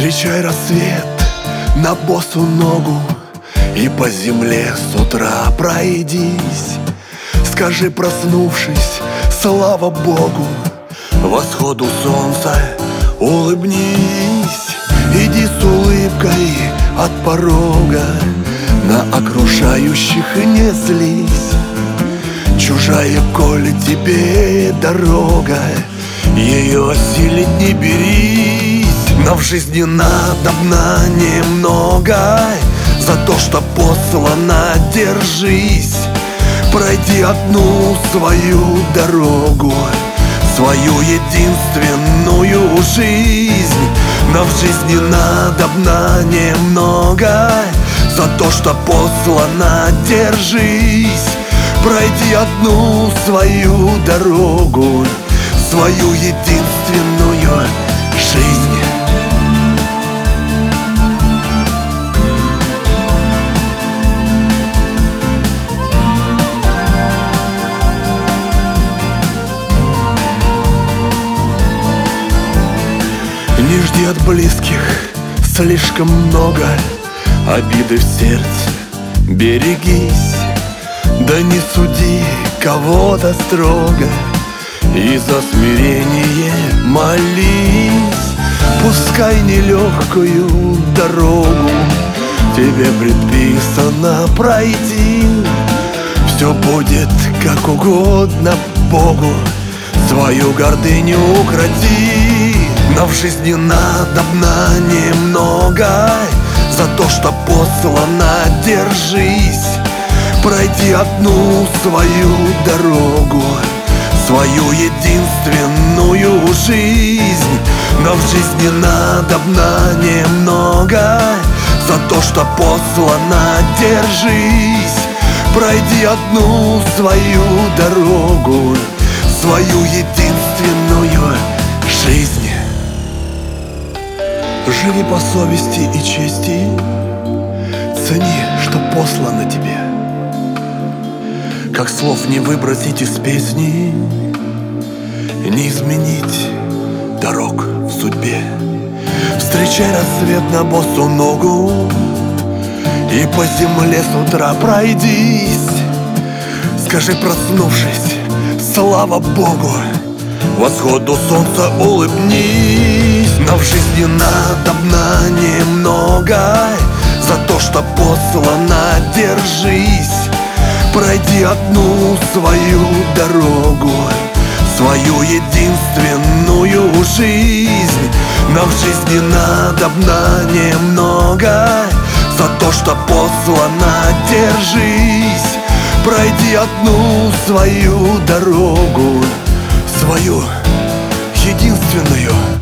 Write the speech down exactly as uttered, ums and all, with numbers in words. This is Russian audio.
Встречай рассвет на босу ногу и по земле с утра пройдись. Скажи, проснувшись, слава Богу, восходу солнца улыбнись. Иди с улыбкой от порога, на окружающих не злись. Чужая, коли тебе дорога, ее осилить не берись. Но в жизни надобно немного, за то, что послано, держись. Пройди одну свою дорогу, свою единственную жизнь. Но в жизни надобно немного, за то, что послано, держись. Пройди одну свою дорогу, свою единственную жизнь. Не жди от близких слишком много, обиды в сердце берегись. Да не суди кого-то строго, и за смирение молись. Пускай нелегкую дорогу тебе предписано пройти, все будет как угодно Богу, свою гордыню укроти. Но в жизни надобно немного, за то, что послано, держись. Пройди одну свою дорогу, свою единственную жизнь. Но в жизни надобно немного, за то, что послано, держись. Пройди одну свою дорогу, свою единственную жизнь. Живи по совести и чести, цени, что послано тебе. Как слов не выбросить из песни, не изменить дорог в судьбе. Встречай рассвет на босу ногу и по земле с утра пройдись. Скажи, проснувшись, слава Богу, восходу солнца улыбнись. Но в жизни надобно немного, за то, что послано, держись. Пройди одну свою дорогу, свою единственную жизнь. Но в жизни надобно немного, за то, что послано, держись. Пройди одну свою дорогу, свою единственную